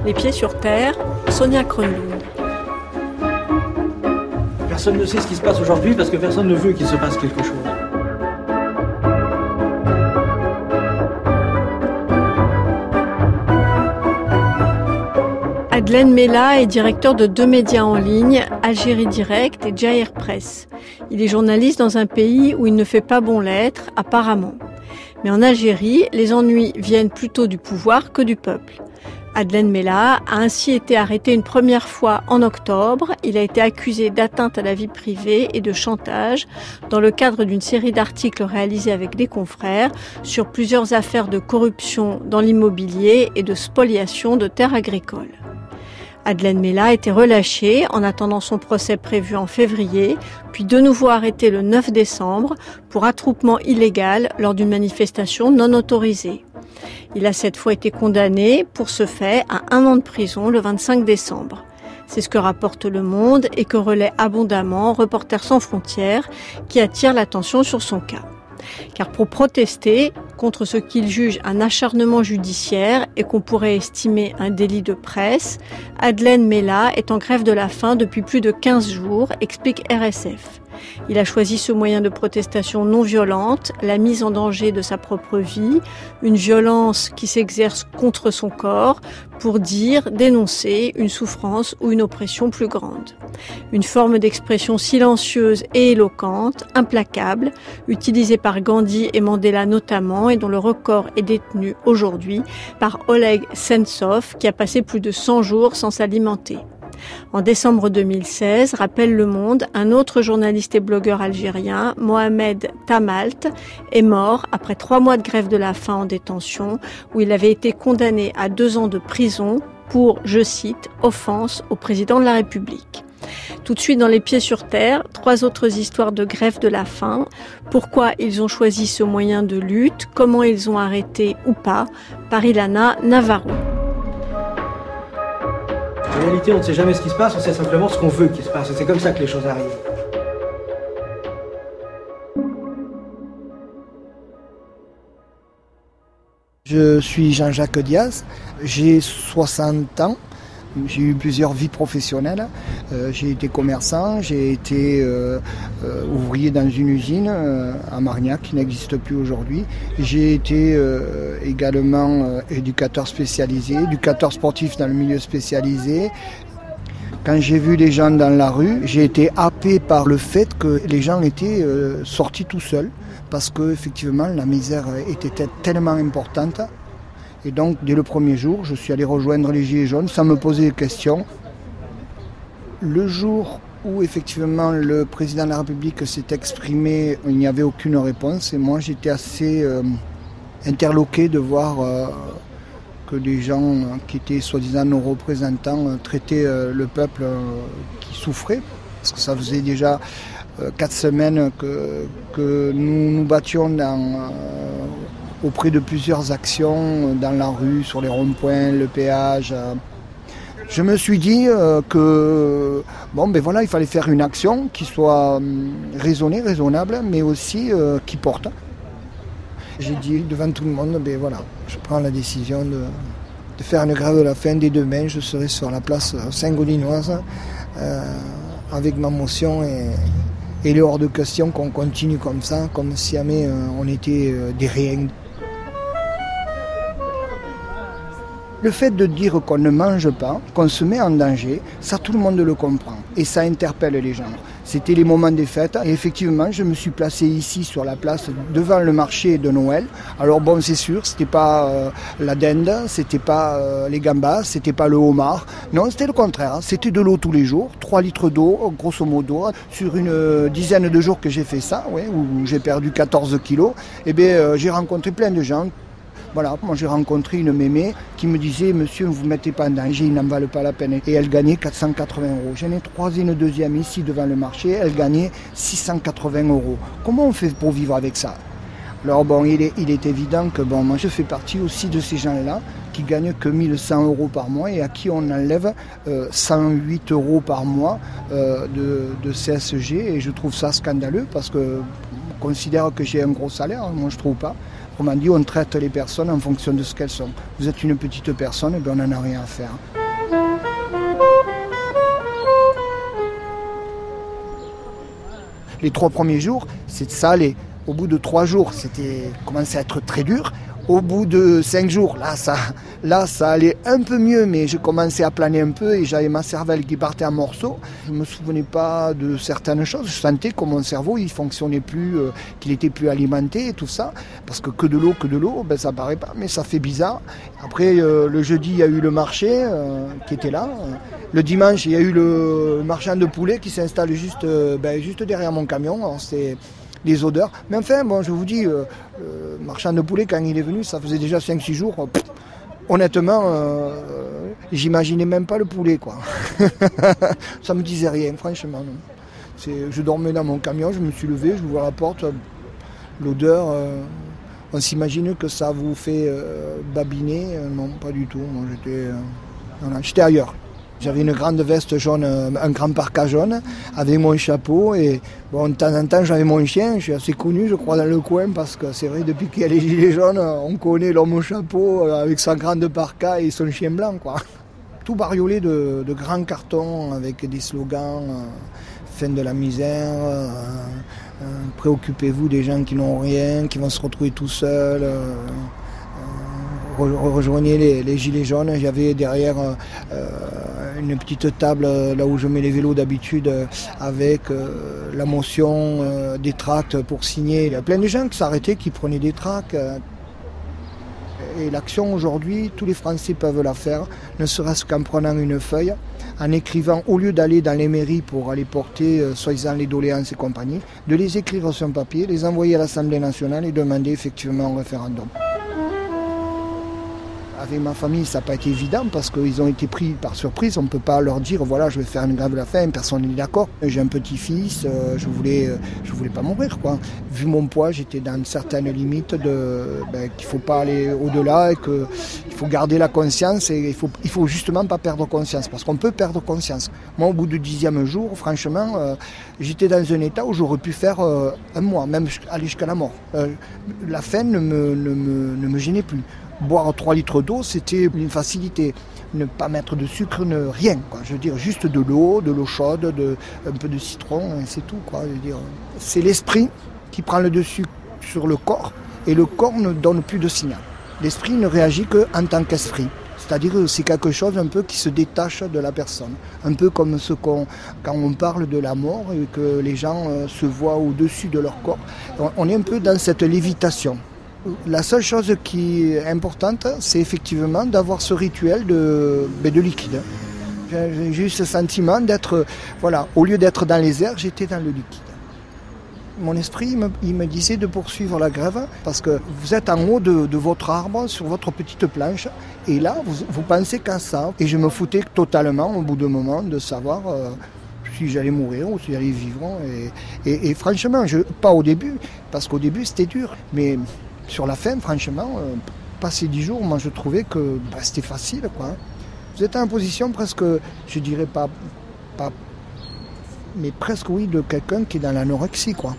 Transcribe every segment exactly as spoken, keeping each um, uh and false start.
Les pieds sur terre, Sonia Kronlund. Personne ne sait ce qui se passe aujourd'hui parce que personne ne veut qu'il se passe quelque chose. Adlen Mella est directeur de deux médias en ligne, Algérie Direct et Jair Press. Il est journaliste dans un pays où il ne fait pas bon l'être, apparemment. Mais en Algérie, les ennuis viennent plutôt du pouvoir que du peuple. Adlen Mella a ainsi été arrêté une première fois en octobre. Il a été accusé d'atteinte à la vie privée et de chantage dans le cadre d'une série d'articles réalisés avec des confrères sur plusieurs affaires de corruption dans l'immobilier et de spoliation de terres agricoles. Adlen Mella a été relâché en attendant son procès prévu en février, puis de nouveau arrêté le neuf décembre pour attroupement illégal lors d'une manifestation non autorisée. Il a cette fois été condamné pour ce fait à un an de prison le vingt-cinq décembre. C'est ce que rapporte Le Monde et que relaie abondamment Reporters sans frontières qui attire l'attention sur son cas. Car pour protester contre ce qu'il juge un acharnement judiciaire et qu'on pourrait estimer un délit de presse, Adlen Mella est en grève de la faim depuis plus de quinze jours, explique R S F. Il a choisi ce moyen de protestation non violente, la mise en danger de sa propre vie, une violence qui s'exerce contre son corps pour dire, dénoncer une souffrance ou une oppression plus grande. Une forme d'expression silencieuse et éloquente, implacable, utilisée par Gandhi et Mandela notamment et dont le record est détenu aujourd'hui par Oleg Sentsov qui a passé plus de cent jours sans s'alimenter. En décembre deux mille seize, rappelle Le Monde, un autre journaliste et blogueur algérien, Mohamed Tamalt, est mort après trois mois de grève de la faim en détention, où il avait été condamné à deux ans de prison pour, je cite, offense au président de la République. Tout de suite dans Les pieds sur terre, trois autres histoires de grève de la faim. Pourquoi ils ont choisi ce moyen de lutte, comment ils ont arrêté ou pas, par Ilana Navarro. En réalité, on ne sait jamais ce qui se passe, on sait simplement ce qu'on veut qu'il se passe. Et c'est comme ça que les choses arrivent. Je suis Jean-Jacques Diaz, j'ai soixante ans, j'ai eu plusieurs vies professionnelles. Euh, j'ai été commerçant, j'ai été euh, euh, ouvrier dans une usine euh, à Marignac qui n'existe plus aujourd'hui. J'ai été euh, également euh, éducateur spécialisé, éducateur sportif dans le milieu spécialisé. Quand j'ai vu les gens dans la rue, j'ai été happé par le fait que les gens étaient euh, sortis tout seuls parce que effectivement la misère était tellement importante. Et donc, dès le premier jour, je suis allé rejoindre les Gilets jaunes sans me poser de questions. Le jour où, effectivement, le président de la République s'est exprimé, il n'y avait aucune réponse. Et moi, j'étais assez euh, interloqué de voir euh, que des gens qui étaient soi-disant nos représentants euh, traitaient euh, le peuple euh, qui souffrait. Parce que ça faisait déjà euh, quatre semaines que, que nous nous battions dans... Euh, auprès de plusieurs actions dans la rue, sur les ronds-points, le péage. Je me suis dit que bon, ben voilà, il fallait faire une action qui soit raisonnée, raisonnable, mais aussi qui porte. J'ai dit devant tout le monde, ben voilà, je prends la décision de, de faire une grève de la faim. Dès demain, je serai sur la place Saint-Gaudinoise euh, avec ma motion et, et il est hors de question qu'on continue comme ça, comme si jamais euh, on était euh, des riens. Le fait de dire qu'on ne mange pas, qu'on se met en danger, ça tout le monde le comprend et ça interpelle les gens. C'était les moments des fêtes et effectivement je me suis placé ici sur la place devant le marché de Noël. Alors bon, c'est sûr, c'était pas euh, la dinde, c'était pas euh, les gambas, c'était pas le homard. Non, c'était le contraire, c'était de l'eau tous les jours, trois litres d'eau grosso modo. Sur une dizaine de jours que j'ai fait ça, ouais, où j'ai perdu quatorze kilos, et bien euh, j'ai rencontré plein de gens. Voilà, moi j'ai rencontré une mémé qui me disait « Monsieur, ne vous mettez pas en danger, il n'en valent pas la peine ». Et elle gagnait quatre cent quatre-vingts euros. J'en ai croisé une deuxième ici devant le marché, elle gagnait six cent quatre-vingts euros. Comment on fait pour vivre avec ça ? Alors bon, il est, il est évident que bon, moi je fais partie aussi de ces gens-là qui gagnent que mille cent euros par mois et à qui on enlève euh, cent huit euros par mois euh, de, de C S G. Et je trouve ça scandaleux parce que je considère que j'ai un gros salaire, moi je trouve pas. Autrement dit, on traite les personnes en fonction de ce qu'elles sont. Vous êtes une petite personne, et bien on n'en a rien à faire. Les trois premiers jours, c'est ça allait. Au bout de trois jours, c'était commençait à être très dur. Au bout de cinq jours, là ça, là, ça allait un peu mieux, mais je commençais à planer un peu et j'avais ma cervelle qui partait en morceaux. Je ne me souvenais pas de certaines choses. Je sentais que mon cerveau, il fonctionnait plus, euh, qu'il était plus alimenté et tout ça. Parce que que de l'eau, que de l'eau, ben, ça paraît pas, mais ça fait bizarre. Après, euh, le jeudi, il y a eu le marché euh, qui était là. Le dimanche, il y a eu le marchand de poulet qui s'installe juste, euh, ben, juste derrière mon camion. Alors, c'est les odeurs. Mais enfin, bon, je vous dis, euh, le marchand de poulet, quand il est venu, ça faisait déjà cinq six jours. Pff, honnêtement, euh, j'imaginais même pas le poulet, quoi. Ça me disait rien, franchement. Non. C'est, je dormais dans mon camion, je me suis levé, je ouvre la porte. L'odeur, euh, on s'imagine que ça vous fait euh, babiner. Euh, non, pas du tout. Moi, j'étais, euh, voilà, j'étais ailleurs. J'avais une grande veste jaune, un grand parka jaune, avec mon chapeau. Et bon, de temps en temps, j'avais mon chien. Je suis assez connu, je crois, dans le coin, parce que c'est vrai, depuis qu'il y a les gilets jaunes, on connaît l'homme au chapeau avec sa grande parka et son chien blanc, quoi. Tout bariolé de, de grands cartons avec des slogans euh, fin de la misère, euh, euh, préoccupez-vous des gens qui n'ont rien, qui vont se retrouver tout seuls. Euh, rejoignez les, les gilets jaunes. J'avais derrière euh, une petite table là où je mets les vélos d'habitude avec euh, la motion euh, des tracts pour signer. Il y a plein de gens qui s'arrêtaient, qui prenaient des tracts. Et l'action aujourd'hui, tous les Français peuvent la faire, ne serait-ce qu'en prenant une feuille, en écrivant, au lieu d'aller dans les mairies pour aller porter, euh, soi-disant, les doléances et compagnie, de les écrire sur un papier, les envoyer à l'Assemblée nationale et demander effectivement un référendum. Avec ma famille, ça n'a pas été évident parce qu'ils ont été pris par surprise. On ne peut pas leur dire, voilà, je vais faire une grève de la faim, personne n'est d'accord. J'ai un petit-fils, euh, je voulais, euh, je voulais pas mourir, quoi. Vu mon poids, j'étais dans certaines limites de, ben, qu'il ne faut pas aller au-delà et qu'il faut garder la conscience et il faut, il faut justement pas perdre conscience parce qu'on peut perdre conscience. Moi, au bout du dixième jour, franchement, euh, j'étais dans un état où j'aurais pu faire euh, un mois, même aller jusqu'à la mort. Euh, la faim ne me, ne me, ne me gênait plus. Boire trois litres d'eau, c'était une facilité. Ne pas mettre de sucre, ne, rien. Quoi. Je veux dire, juste de l'eau, de l'eau chaude, de, un peu de citron, et c'est tout. Quoi. Je veux dire, c'est l'esprit qui prend le dessus sur le corps, et le corps ne donne plus de signal. L'esprit ne réagit qu'en tant qu'esprit. C'est-à-dire que c'est quelque chose un peu qui se détache de la personne. Un peu comme ce qu'on, quand on parle de la mort et que les gens euh, se voient au-dessus de leur corps. On est un peu dans cette lévitation. La seule chose qui est importante, c'est effectivement d'avoir ce rituel de, de liquide. J'ai eu ce sentiment d'être, voilà, au lieu d'être dans les airs, j'étais dans le liquide. Mon esprit, il me, il me disait de poursuivre la grève parce que vous êtes en haut de, de votre arbre, sur votre petite planche, et là, vous, vous pensez qu'à ça. Et je me foutais totalement, au bout d'un moment, de savoir euh, si j'allais mourir ou si j'allais vivre. Et, et, et franchement, je, pas au début, parce qu'au début, c'était dur, mais sur la fin, franchement, euh, passé dix jours, moi, je trouvais que bah, c'était facile, quoi. Vous êtes en position presque, je dirais pas, pas mais presque oui, de quelqu'un qui est dans l'anorexie, quoi.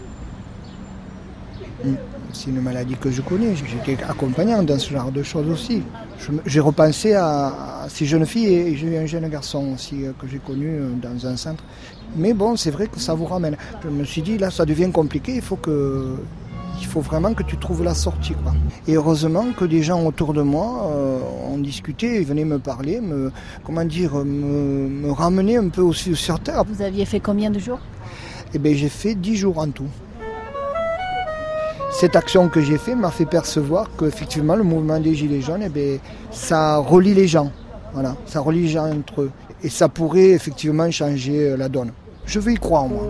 C'est une maladie que je connais, j'étais accompagnant dans ce genre de choses aussi. Je, j'ai repensé à, à ces jeunes filles et j'ai eu un jeune garçon aussi que j'ai connu dans un centre. Mais bon, c'est vrai que ça vous ramène. Je me suis dit, là, ça devient compliqué, il faut que... Il faut vraiment que tu trouves la sortie, quoi. Et heureusement que des gens autour de moi euh, ont discuté et venaient me parler, me, comment dire, me, me ramener un peu aussi sur terre. Vous aviez fait combien de jours ? Eh bien, j'ai fait dix jours en tout. Cette action que j'ai faite m'a fait percevoir qu'effectivement, le mouvement des Gilets jaunes, eh bien, ça relie les gens. Voilà, ça relie les gens entre eux. Et ça pourrait effectivement changer la donne. Je veux y croire, moi.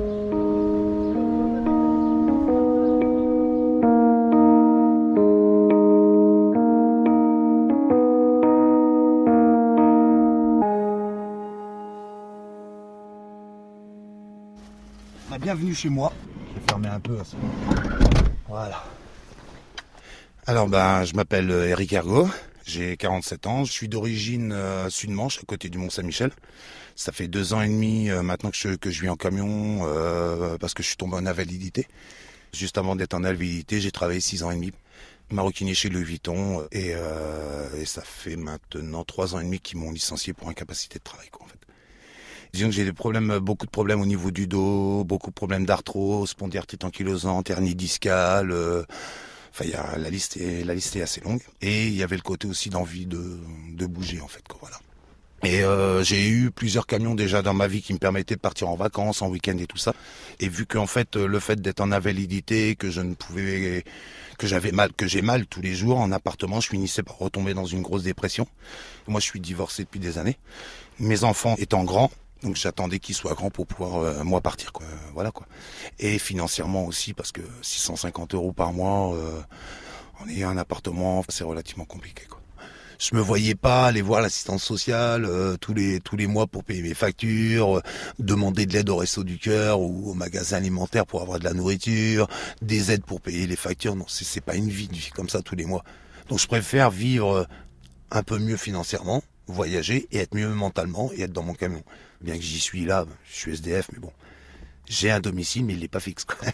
Bienvenue chez moi. Je vais fermer un peu. Voilà. Alors ben, je m'appelle Eric Ergot, j'ai quarante-sept ans, je suis d'origine euh, Sud-Manche, à côté du Mont-Saint-Michel. Ça fait deux ans et demi euh, maintenant que je, que je vis en camion euh, parce que je suis tombé en invalidité. Juste avant d'être en invalidité, j'ai travaillé six ans et demi. maroquinier chez Louis Vuitton, et, euh, et ça fait maintenant trois ans et demi qu'ils m'ont licencié pour incapacité de travail, quoi, en fait. Disons que j'ai des problèmes, beaucoup de problèmes au niveau du dos, beaucoup de problèmes d'arthrose, spondylarthrite ankylosante, hernie discale. Euh, enfin, y a, la liste est, la liste est assez longue. Et il y avait le côté aussi d'envie de, de bouger, en fait, quoi, voilà. Et euh, j'ai eu plusieurs camions déjà dans ma vie qui me permettaient de partir en vacances, en week-end et tout ça. Et vu qu'en fait, le fait d'être en invalidité, que je ne pouvais, que j'avais mal, que j'ai mal tous les jours en appartement, je finissais par retomber dans une grosse dépression. Moi, je suis divorcé depuis des années. Mes enfants étant grands, donc j'attendais qu'ils soient grands pour pouvoir euh, moi partir, quoi. Euh, voilà, quoi. Et financièrement aussi, parce que six cent cinquante euros par mois euh, en ayant un appartement, c'est relativement compliqué, quoi. Je me voyais pas aller voir l'assistance sociale euh, tous les tous les mois pour payer mes factures, euh, demander de l'aide au Resto du Cœur ou au magasin alimentaire pour avoir de la nourriture, des aides pour payer les factures. Non, c'est c'est pas une vie, une vie comme ça tous les mois. Donc je préfère vivre un peu mieux financièrement, voyager et être mieux mentalement et être dans mon camion. Bien que j'y suis là, je suis S D F, mais bon, j'ai un domicile, mais il n'est pas fixe, quoi.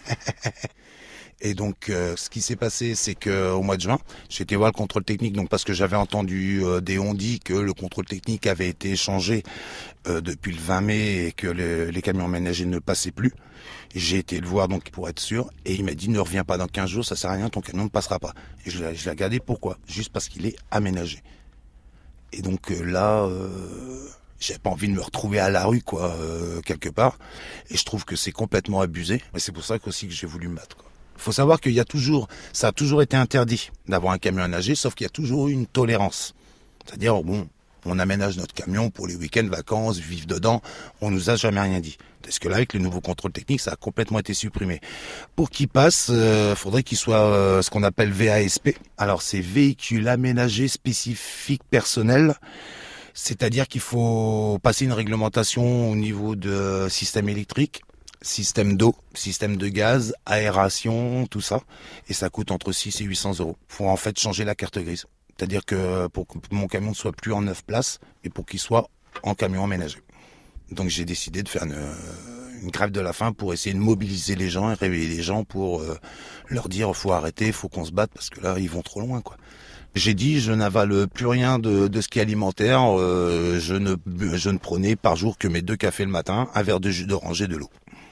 Et donc, euh, ce qui s'est passé, c'est que au mois de juin, j'ai été voir le contrôle technique, donc parce que j'avais entendu euh, des on-dit que le contrôle technique avait été changé euh, depuis le vingt mai et que le, les camions aménagés ne passaient plus. Et j'ai été le voir donc pour être sûr, et il m'a dit ne reviens pas dans quinze jours, ça sert à rien, ton camion ne passera pas. Et je l'ai, je l'ai regardé, pourquoi ? Juste parce qu'il est aménagé. Et donc euh, là. Euh, J'avais pas envie de me retrouver à la rue, quoi, euh, quelque part. Et je trouve que c'est complètement abusé. Et c'est pour ça qu'aussi que j'ai voulu me battre, quoi. Faut savoir qu'il y a toujours, ça a toujours été interdit d'avoir un camion aménagé, sauf qu'il y a toujours eu une tolérance. C'est-à-dire, bon, on aménage notre camion pour les week-ends, vacances, vivre dedans. On nous a jamais rien dit. Parce que là, avec le nouveau contrôle technique, ça a complètement été supprimé. Pour qu'il passe, euh, faudrait qu'il soit euh, ce qu'on appelle V A S P. Alors, c'est véhicule aménagé spécifique personnel. C'est-à-dire qu'il faut passer une réglementation au niveau de système électrique, système d'eau, système de gaz, aération, tout ça. Et ça coûte entre six et huit cents euros. Il faut en fait changer la carte grise. C'est-à-dire que pour que mon camion ne soit plus en neuf places, et pour qu'il soit en camion aménagé. Donc j'ai décidé de faire une, une grève de la faim pour essayer de mobiliser les gens et réveiller les gens pour euh, leur dire faut arrêter, faut qu'on se batte parce que là ils vont trop loin, quoi. J'ai dit, je n'avale plus rien de, de ce qui est alimentaire. Euh, je ne, je ne prenais par jour que mes deux cafés le matin, un verre de jus d'orange et de l'eau.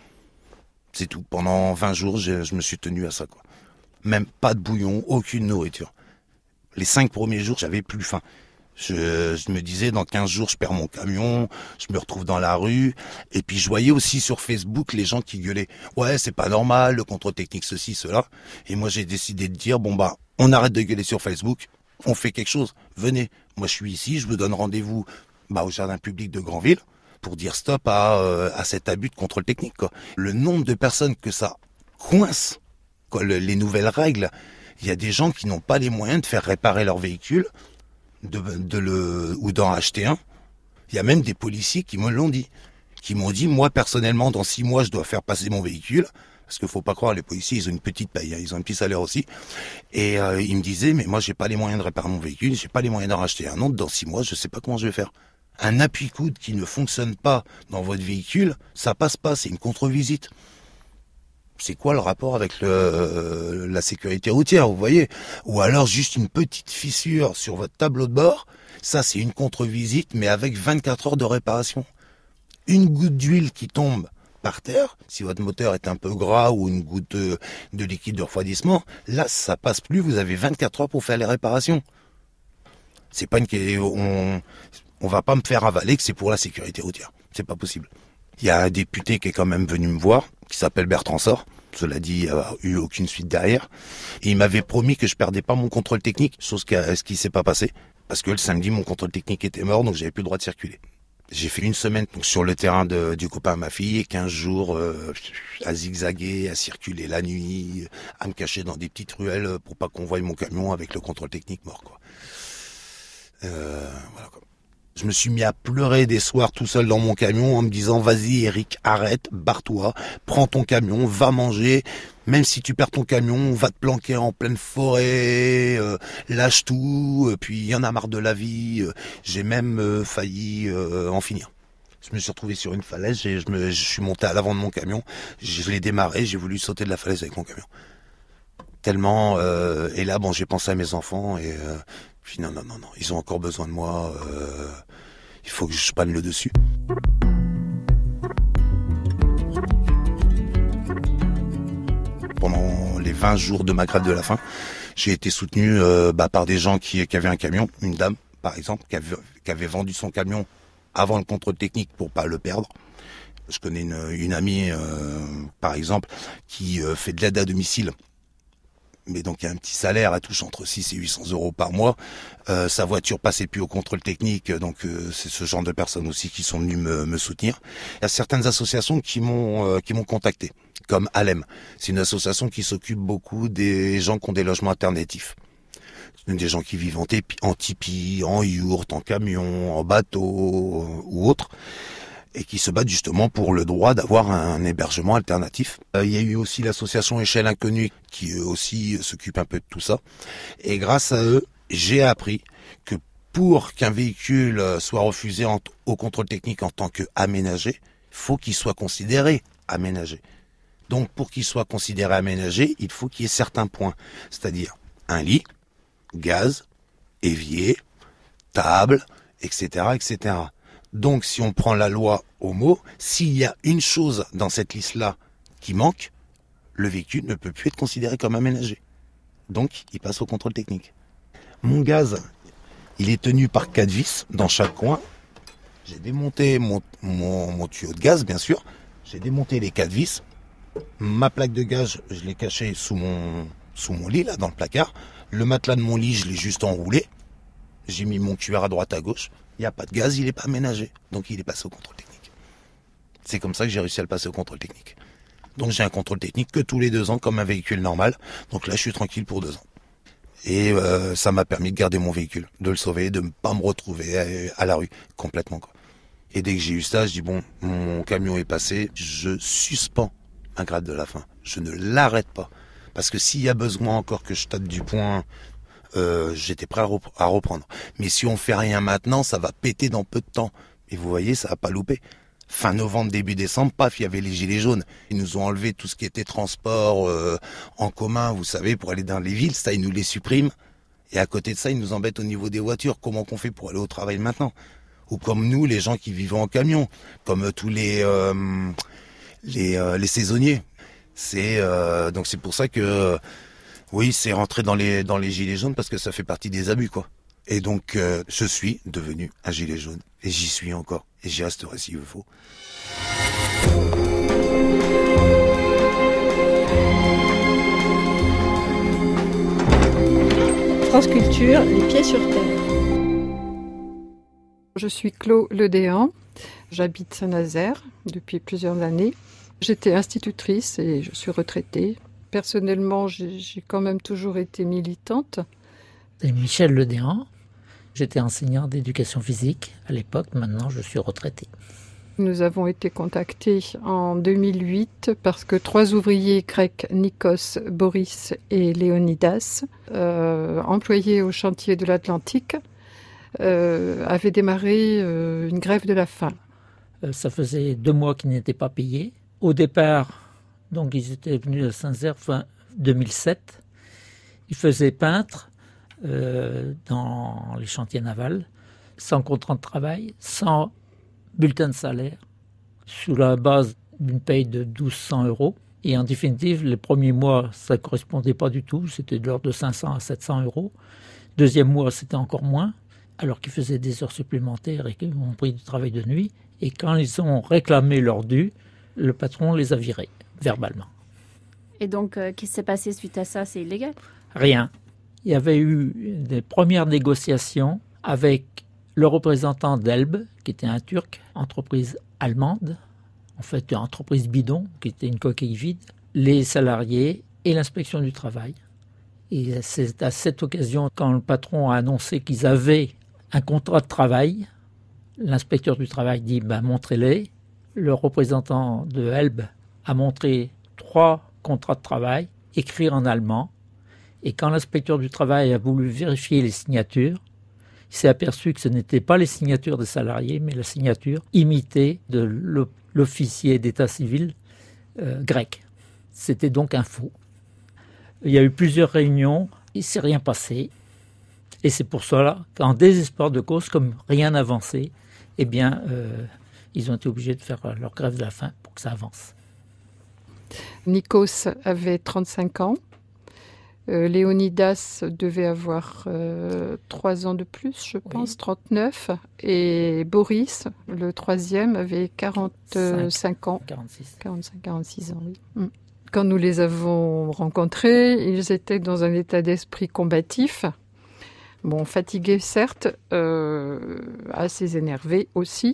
C'est tout. Pendant vingt jours, je, je me suis tenu à ça, quoi. Même pas de bouillon, aucune nourriture. Les cinq premiers jours, j'avais plus faim. Je, je me disais, dans quinze jours, je perds mon camion, je me retrouve dans la rue. Et puis, je voyais aussi sur Facebook les gens qui gueulaient. Ouais, c'est pas normal, le contrôle technique, ceci, cela. Et moi, j'ai décidé de dire, bon, bah, on arrête de gueuler sur Facebook, on fait quelque chose. Venez, moi, je suis ici, je vous donne rendez-vous, bah, au jardin public de Granville pour dire stop à, euh, à cet abus de contrôle technique, quoi. Le nombre de personnes que ça coince, quoi, le, les nouvelles règles, il y a des gens qui n'ont pas les moyens de faire réparer leur véhicule, de, de le, ou d'en acheter un. Il y a même des policiers qui me l'ont dit, qui m'ont dit, moi personnellement, dans six mois, je dois faire passer mon véhicule, parce qu'il faut pas croire, les policiers, ils ont une petite paye, hein, ils ont un petit salaire aussi. Et euh, ils me disaient, mais moi, j'ai pas les moyens de réparer mon véhicule, j'ai pas les moyens d'en racheter un autre. Dans six mois, je sais pas comment je vais faire. Un appui-coude qui ne fonctionne pas dans votre véhicule, ça passe pas, c'est une contre-visite. C'est quoi le rapport avec le, euh, la sécurité routière, vous voyez ? Ou alors juste une petite fissure sur votre tableau de bord, ça c'est une contre-visite, mais avec vingt-quatre heures de réparation. Une goutte d'huile qui tombe par terre, si votre moteur est un peu gras ou une goutte de, de liquide de refroidissement, là ça passe plus, vous avez vingt-quatre heures pour faire les réparations. C'est pas une... On, on va pas me faire avaler que c'est pour la sécurité routière, c'est pas possible. Il y a un député qui est quand même venu me voir, qui s'appelle Bertrand Sort. Cela dit, il n'y a eu aucune suite derrière. Et il m'avait promis que je perdais pas mon contrôle technique, chose qui a, ce qui s'est pas passé. Parce que le samedi, mon contrôle technique était mort, donc j'avais plus le droit de circuler. J'ai fait une semaine donc, sur le terrain de, du copain à ma fille, et quinze jours euh, à zigzaguer, à circuler la nuit, à me cacher dans des petites ruelles pour pas qu'on voie mon camion avec le contrôle technique mort, quoi. Euh, voilà, quoi. Je me suis mis à pleurer des soirs tout seul dans mon camion en me disant « Vas-y Eric, arrête, barre-toi, prends ton camion, va manger. Même si tu perds ton camion, va te planquer en pleine forêt, euh, lâche tout. » Puis il y en a marre de la vie. J'ai même euh, failli euh, en finir. Je me suis retrouvé sur une falaise, et je, me, je suis monté à l'avant de mon camion. Je l'ai démarré, j'ai voulu sauter de la falaise avec mon camion. Tellement, euh, et là, bon, j'ai pensé à mes enfants et euh, puis non, non, non, non, ils ont encore besoin de moi. Euh, il faut que je prenne le dessus. Pendant les vingt jours de ma grève de la faim, j'ai été soutenu euh, bah, par des gens qui, qui avaient un camion, une dame par exemple, qui avait, qui avait vendu son camion avant le contrôle technique pour pas le perdre. Je connais une, une amie, euh, par exemple, qui euh, fait de l'aide à domicile. Mais donc il y a un petit salaire, elle touche entre six et huit cents euros par mois. Euh, sa voiture passait plus au contrôle technique, donc euh, c'est ce genre de personnes aussi qui sont venues me, me soutenir. Il y a certaines associations qui m'ont euh, qui m'ont contacté, comme Alem. C'est une association qui s'occupe beaucoup des gens qui ont des logements alternatifs. Des gens qui vivent en tipi, en, tipi, en yourte, en camion, en bateau euh, ou autre, et qui se battent justement pour le droit d'avoir un hébergement alternatif. Euh, il y a eu aussi l'association Échelle Inconnue qui eux aussi s'occupe un peu de tout ça. Et grâce à eux, j'ai appris que pour qu'un véhicule soit refusé en, au contrôle technique en tant qu'aménagé, il faut qu'il soit considéré aménagé. Donc pour qu'il soit considéré aménagé, il faut qu'il y ait certains points, c'est-à-dire un lit, gaz, évier, table, et cetera, et cetera. Donc, si on prend la loi au mot, s'il y a une chose dans cette liste-là qui manque, le véhicule ne peut plus être considéré comme aménagé. Donc, il passe au contrôle technique. Mon gaz, il est tenu par quatre vis dans chaque coin. J'ai démonté mon, mon, mon tuyau de gaz, bien sûr. J'ai démonté les quatre vis. Ma plaque de gaz, je l'ai cachée sous mon, sous mon lit, là, dans le placard. Le matelas de mon lit, je l'ai juste enroulé. J'ai mis mon cuir à droite, à gauche. Il n'y a pas de gaz, il n'est pas aménagé. Donc il est passé au contrôle technique. C'est comme ça que j'ai réussi à le passer au contrôle technique. Donc j'ai un contrôle technique que tous les deux ans, comme un véhicule normal. Donc là, je suis tranquille pour deux ans. Et euh, ça m'a permis de garder mon véhicule, de le sauver, de ne pas me retrouver à, à la rue, complètement, quoi. Et dès que j'ai eu ça, je dis bon, mon camion est passé, je suspends ma grève de la faim. Je ne l'arrête pas. Parce que s'il y a besoin encore que je tâte du poing... Euh, j'étais prêt à, rep- à reprendre. Mais si on fait rien maintenant, ça va péter dans peu de temps. Et vous voyez, ça va pas louper. Fin novembre, début décembre, paf, il y avait les gilets jaunes. Ils nous ont enlevé tout ce qui était transport euh, en commun, vous savez, pour aller dans les villes. Ça, ils nous les suppriment. Et à côté de ça, ils nous embêtent au niveau des voitures. Comment qu'on fait pour aller au travail maintenant? Ou comme nous, les gens qui vivent en camion, comme euh, tous les euh, les, euh, les saisonniers. C'est euh, donc c'est pour ça que euh, oui, c'est rentré dans les dans les gilets jaunes parce que ça fait partie des abus, quoi. Et donc, euh, je suis devenu un gilet jaune. Et j'y suis encore. Et j'y resterai s'il le faut. France Culture, les pieds sur terre. Je suis Clo Ledéan. J'habite Saint-Nazaire depuis plusieurs années. J'étais institutrice et je suis retraitée. Personnellement, j'ai, j'ai quand même toujours été militante. C'est Michel Ledéan. J'étais enseignant d'éducation physique à l'époque. Maintenant, je suis retraité. Nous avons été contactés en deux mille huit parce que trois ouvriers grecs, Nikos, Boris et Léonidas, euh, employés au chantier de l'Atlantique, euh, avaient démarré euh, une grève de la faim. Euh, ça faisait deux mois qu'ils n'étaient pas payés. Au départ, donc ils étaient venus à Saint-Nazaire fin deux mille sept. Ils faisaient peintre euh, dans les chantiers navals, sans contrat de travail, sans bulletin de salaire, sous la base d'une paye de douze cents euros. Et en définitive, les premiers mois, ça ne correspondait pas du tout. C'était de l'ordre de cinq cents à sept cents euros. Deuxième mois, c'était encore moins, alors qu'ils faisaient des heures supplémentaires et qu'ils ont pris du travail de nuit. Et quand ils ont réclamé leur dû, le patron les a virés, verbalement. Et donc, euh, qu'est-ce qui s'est passé suite à ça? C'est illégal? Rien. Il y avait eu des premières négociations avec le représentant d'Elbe, qui était un Turc, entreprise allemande, en fait une entreprise bidon, qui était une coquille vide, les salariés et l'inspection du travail. Et c'est à cette occasion, quand le patron a annoncé qu'ils avaient un contrat de travail, l'inspecteur du travail dit ben, « montrez-les ». Le représentant de Elbe a montré trois contrats de travail écrits en allemand. Et quand l'inspecteur du travail a voulu vérifier les signatures, il s'est aperçu que ce n'étaient pas les signatures des salariés, mais la signature imitée de l'officier d'état civil euh, grec. C'était donc un faux. Il y a eu plusieurs réunions, il ne s'est rien passé. Et c'est pour cela qu'en désespoir de cause, comme rien n'avançait, eh bien, euh, ils ont été obligés de faire leur grève de la faim pour que ça avance. Nikos avait trente-cinq ans. Euh, Léonidas devait avoir euh, trois ans de plus, je pense, oui. trente-neuf. Et Boris, le troisième, avait quarante-cinq ans. quarante-six. quarante-cinq quarante-six ans, oui. Quand nous les avons rencontrés, ils étaient dans un état d'esprit combatif. Bon, fatigués certes, euh, assez énervés aussi,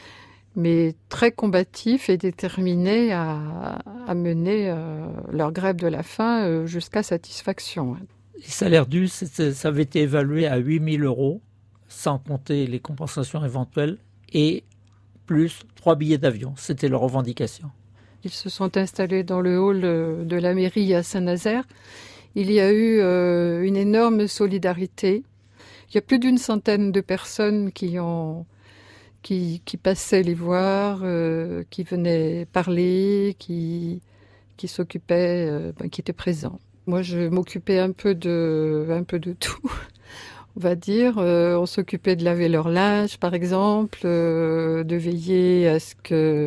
mais très combatifs et déterminés à, à mener euh, leur grève de la faim euh, jusqu'à satisfaction. Les salaires dus, ça avait été évalué à huit mille euros, sans compter les compensations éventuelles, et plus trois billets d'avion. C'était leur revendication. Ils se sont installés dans le hall de la mairie à Saint-Nazaire. Il y a eu euh, une énorme solidarité. Il y a plus d'une centaine de personnes qui ont, qui, qui passaient les voir, euh, qui venaient parler, qui, qui s'occupaient, euh, ben, qui étaient présents. Moi, je m'occupais un peu de, un peu de tout, on va dire. Euh, on s'occupait de laver leur linge, par exemple, euh, de veiller à ce que,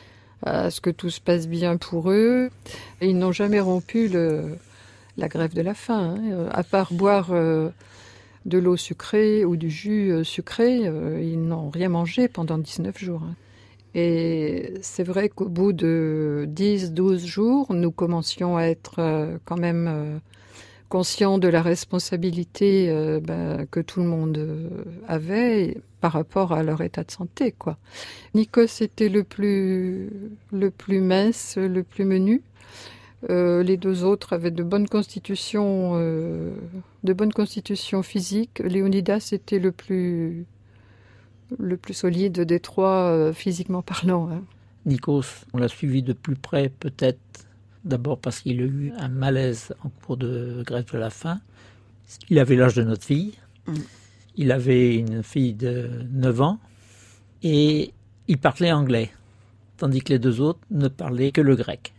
à ce que tout se passe bien pour eux. Et ils n'ont jamais rompu le, la grève de la faim, hein, à part boire euh, de l'eau sucrée ou du jus euh, sucré. Euh, ils n'ont rien mangé pendant dix-neuf jours. Hein. Et c'est vrai qu'au bout de dix douze jours, nous commencions à être euh, quand même euh, conscients de la responsabilité euh, bah, que tout le monde euh, avait par rapport à leur état de santé, quoi. Nikos était le plus, le plus mince, le plus menu. Euh, les deux autres avaient de bonnes constitutions, euh, de bonnes constitutions physiques. Léonidas était le plus, le plus solide des trois, euh, physiquement parlant. Hein. Nikos, on l'a suivi de plus près, peut-être d'abord parce qu'il a eu un malaise en cours de grève de la faim. Il avait l'âge de notre fille. Mm. Il avait une fille de neuf ans et il parlait anglais, tandis que les deux autres ne parlaient que le grec.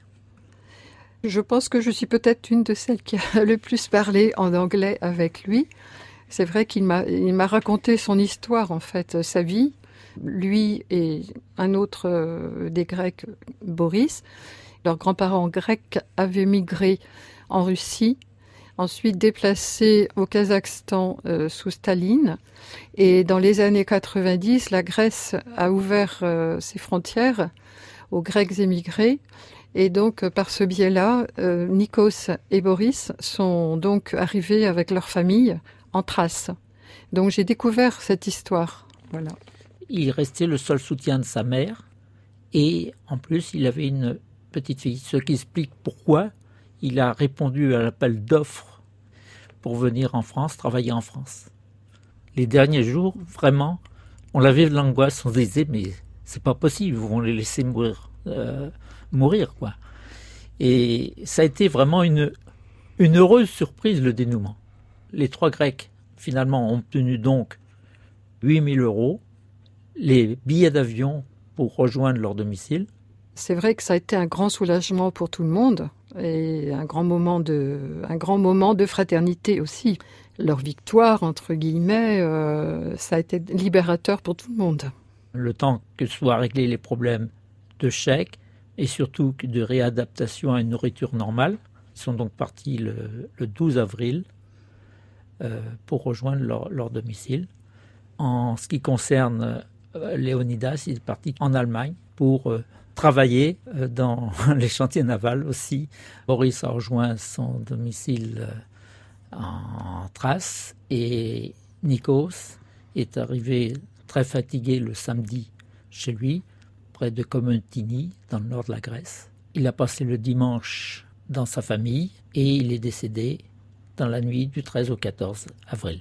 Je pense que je suis peut-être une de celles qui a le plus parlé en anglais avec lui. C'est vrai qu'il m'a, il m'a raconté son histoire, en fait, sa vie. Lui et un autre euh, des Grecs, Boris, leurs grands-parents grecs avaient migré en Russie, ensuite déplacés au Kazakhstan euh, sous Staline. Et dans les années quatre-vingt-dix, la Grèce a ouvert euh, ses frontières aux Grecs émigrés. Et donc, par ce biais-là, euh, Nikos et Boris sont donc arrivés avec leur famille en Thrace. Donc, j'ai découvert cette histoire. Voilà. Il restait le seul soutien de sa mère et en plus, il avait une petite fille. Ce qui explique pourquoi il a répondu à l'appel d'offres pour venir en France, travailler en France. Les derniers jours, vraiment, on avait de l'angoisse. On se disait, mais c'est pas possible, ils vont les laisser mourir. Euh, mourir, quoi. Et ça a été vraiment une, une heureuse surprise, le dénouement. Les trois Grecs, finalement, ont obtenu donc huit mille euros, les billets d'avion pour rejoindre leur domicile. C'est vrai que ça a été un grand soulagement pour tout le monde et un grand moment de, un grand moment de fraternité aussi. Leur victoire, entre guillemets, euh, ça a été libérateur pour tout le monde. Le temps que soient réglés les problèmes de chèques et surtout de réadaptation à une nourriture normale. Ils sont donc partis le, le douze avril euh, pour rejoindre leur, leur domicile. En ce qui concerne euh, Léonidas, il est parti en Allemagne pour euh, travailler euh, dans les chantiers navals aussi. Boris a rejoint son domicile euh, en Thrace et Nikos est arrivé très fatigué le samedi chez lui, près de Komotini, dans le nord de la Grèce. Il a passé le dimanche dans sa famille et il est décédé dans la nuit du treize au quatorze avril.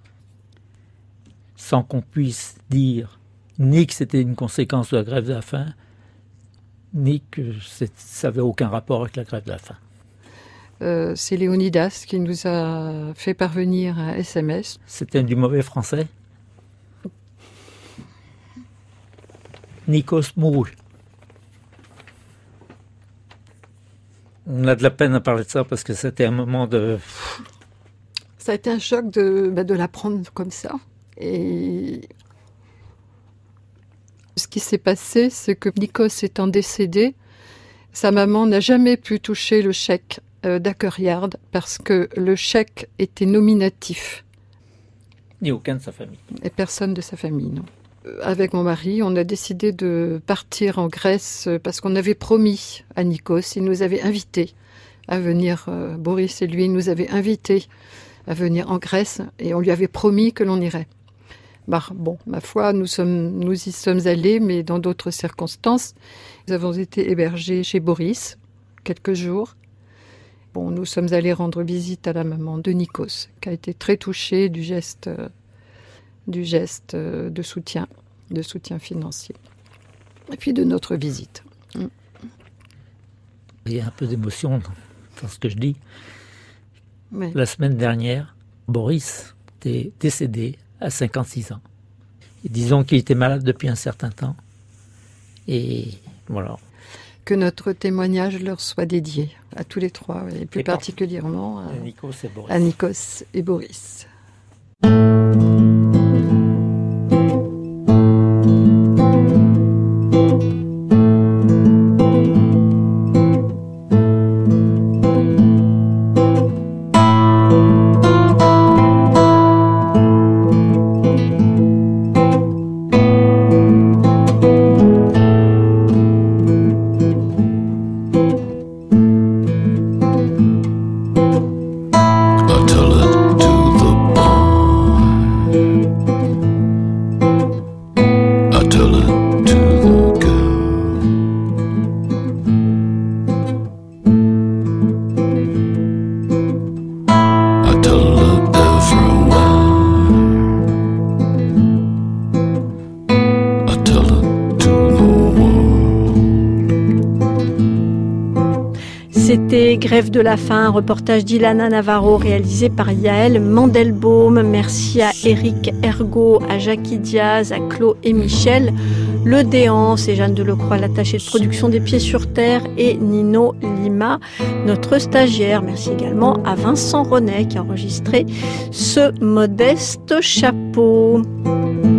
Sans qu'on puisse dire ni que c'était une conséquence de la grève de la faim, ni que ça n'avait aucun rapport avec la grève de la faim. Euh, c'est Léonidas qui nous a fait parvenir un S M S. C'était du mauvais français. Nikos mourut. On a de la peine à parler de ça parce que c'était un moment de... Ça a été un choc de, bah, de l'apprendre comme ça. Et ce qui s'est passé, c'est que Nikos étant décédé, sa maman n'a jamais pu toucher le chèque euh, d'Acqueriard parce que le chèque était nominatif. Ni aucun de sa famille. Et personne de sa famille, non. Avec mon mari, on a décidé de partir en Grèce parce qu'on avait promis à Nikos, il nous avait invités à venir, euh, Boris et lui nous avaient invités à venir en Grèce et on lui avait promis que l'on irait. Bah, bon, ma foi, nous, sommes, nous y sommes allés, mais dans d'autres circonstances. Nous avons été hébergés chez Boris quelques jours. Bon, nous sommes allés rendre visite à la maman de Nikos, qui a été très touchée du geste... Euh, du geste de soutien, de soutien financier, et puis de notre visite. Il y a un peu d'émotion dans ce que je dis. Oui. La semaine dernière, Boris était décédé à cinquante-six ans. Et disons qu'il était malade depuis un certain temps. Et voilà. Que notre témoignage leur soit dédié à tous les trois, et plus et particulièrement à, à Nikos et Boris. À Nikos et Boris. C'était Grève de la faim, un reportage d'Ilana Navarro réalisé par Yael Mandelbaum. Merci à Éric Ergaud, à Jackie Diaz, à Claude et Michel. Le Déhan, c'est Jeanne Delecroix, l'attachée de production des Pieds sur Terre, et Nino Lima, notre stagiaire. Merci également à Vincent Ronet qui a enregistré ce modeste chapeau.